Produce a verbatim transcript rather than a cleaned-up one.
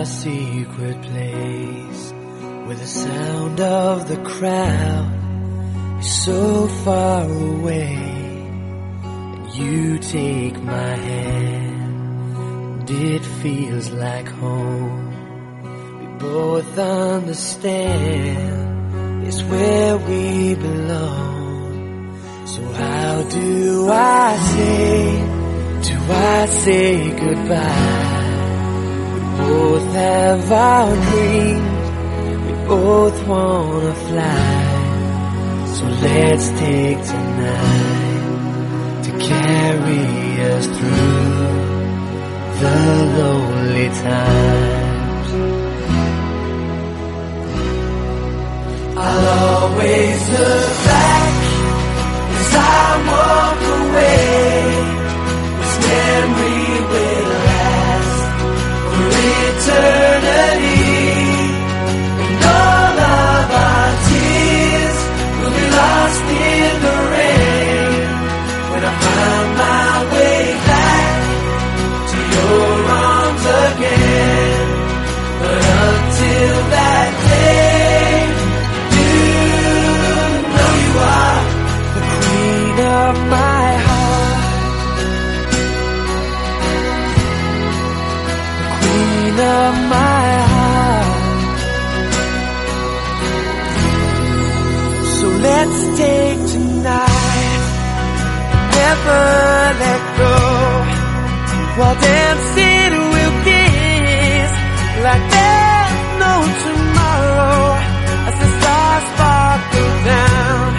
secret place where the sound of the crowd is so far away, and you take my hand and it feels like home. We both understand it's where we belong. So how do I say, do I say goodbye? Both have our dreams, we both wanna fly. So let's take tonight to carry us through the lonely times. I'll always look back as I walk away. This memory will last for eternity, and all of our tears will be lost in the rain when I find my way back to your arms again. But until that day, you know you are the queen of my heart, the queen of my heart. So let's take tonight, never let go, while dancing we'll kiss like there's no tomorrow, as the stars sparkle down